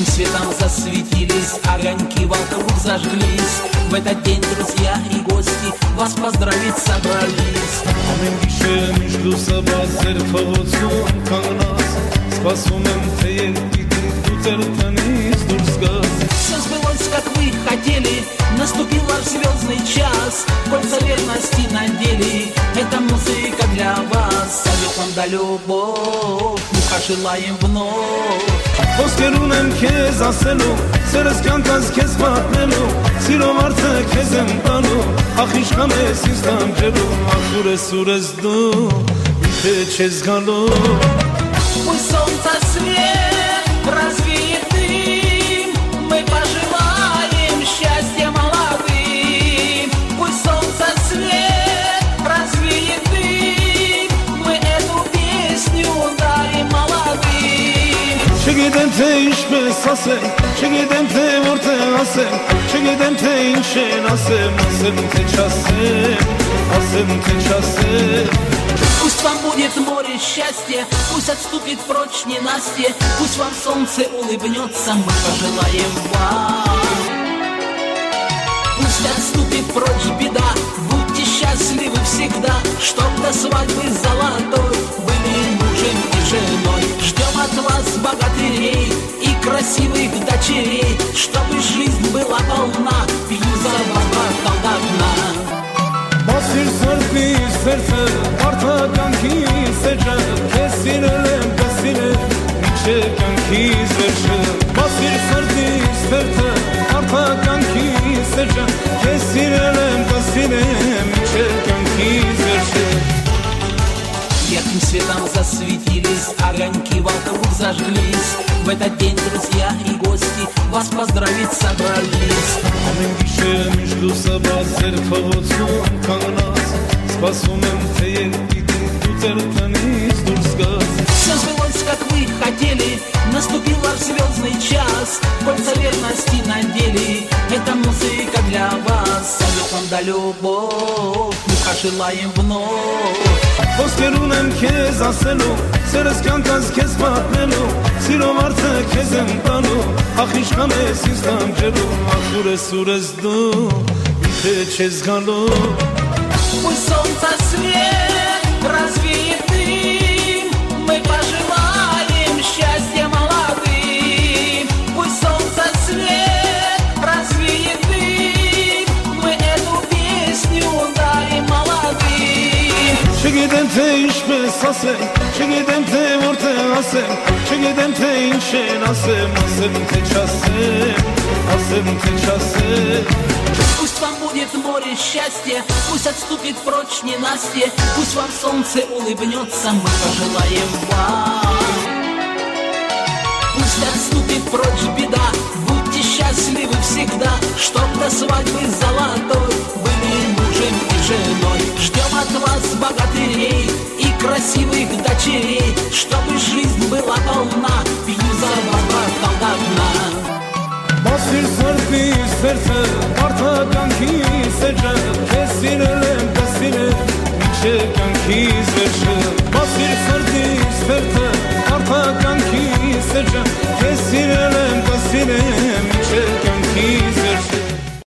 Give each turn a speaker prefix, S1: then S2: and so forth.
S1: Ярким светом засветились, огоньки вокруг зажглись. В этот день друзья и гости вас поздравить собрались.
S2: Ամեն գիշեր միշտ լուսաբաց ձեր փողոցում կանգնած, սպասում եմ թե երբիկի դու ձեր տնից դուրս գաս.
S1: Все сбылось, как вы хотели, наступил ваш звездный час. Кольца верности надели, это музыка для вас. Совет вам да любовь, мы пожелаем вновь.
S2: Խոսքերուն եմ քեզ ասելու, սերս կյանքած քեզ պատմելու, սիրո մարդը քեզ եմ տալու, ախ իշխան ես ինձ տանջելու, ախ ուր ես դու, ինքը չես գալու.
S1: Пусть солнце свет развеет дым, мы пожелаем счастья молодым. Пусть солнце свет развеет дым, мы эту песню дарим молодым.
S2: Չգիտեմ թե ինչպես ասեմ, չգիտեմ թե որտեղ ասեմ, չգիտեմ թե ինչ են ասեմ, ասեմ թե չասեմ, ասեմ թե չասեմ.
S1: Пусть вам будет море счастья, пусть отступит прочь ненастье, пусть вам солнце улыбнется, мы пожелаем вам. Пусть отступит прочь беда, будьте счастливы всегда, чтоб до свадьбы золотой были мужем и женой. Ждем от вас богатырей и красивых дочерей, чтобы жизнь была полна, пью за вас бокал до дна.
S2: Մասիր սրտի սերտը, արդականքի սեջը, քեզ սիրել եմ, կսիրել, իչե կյանքի սեջը. Մասիր սրտի սերտը, արդականքի սեջը, քեզ սիրել եմ, կսիրել, իչե կյանքի սեջը.
S1: Ярким светом засветились, огоньки вокруг зажглись. В этот день друзья и гости вас поздравить собрались.
S2: Ամեն գիշեր միշտ լուսաբաց ձեր փողոցում կանգնած, սպասում եմ թե երբիկի դու ձեր տնից դուրս գաս.
S1: Все сбылось, как вы хотели, наступил ваш звездный час. Кольца верности надели, это музыка для вас. Совет вам да любовь, мы пожелаем вновь.
S2: Խոսքերուն եմ քեզ ասելու, սերս կյանքած քեզ պատմելու, սիրո մարդը քեզ եմ տալու, ախ իշխան ես ինձ տանջելու, ախ ուր ես դու, ինքը չես գալու.
S1: Пусть солнце свет развеет дым, мы пожелаем счастья молодым. Пусть солнце свет развеет дым, мы эту песню дарим молодым.
S2: Չգիտեմ թե ինչպես ասեմ, չգիտեմ թե որտեղ ասեմ, չգիտեմ թե ինչ են ասեմ, ասեմ թե չասեմ, ասեմ թե չասեմ.
S1: Пусть вам будет море счастья, пусть отступит прочь ненастье, пусть вам солнце улыбнется, мы пожелаем вам. Пусть отступит прочь беда, будьте счастливы всегда, чтоб до свадьбы золотой были мужем и женой. Ждем от вас богатырей и красивых дочерей, чтобы жизнь была полна, пью за вас бокал до дна.
S2: Մասիր սրտի սերտը, արդականքի սեջը, քեզ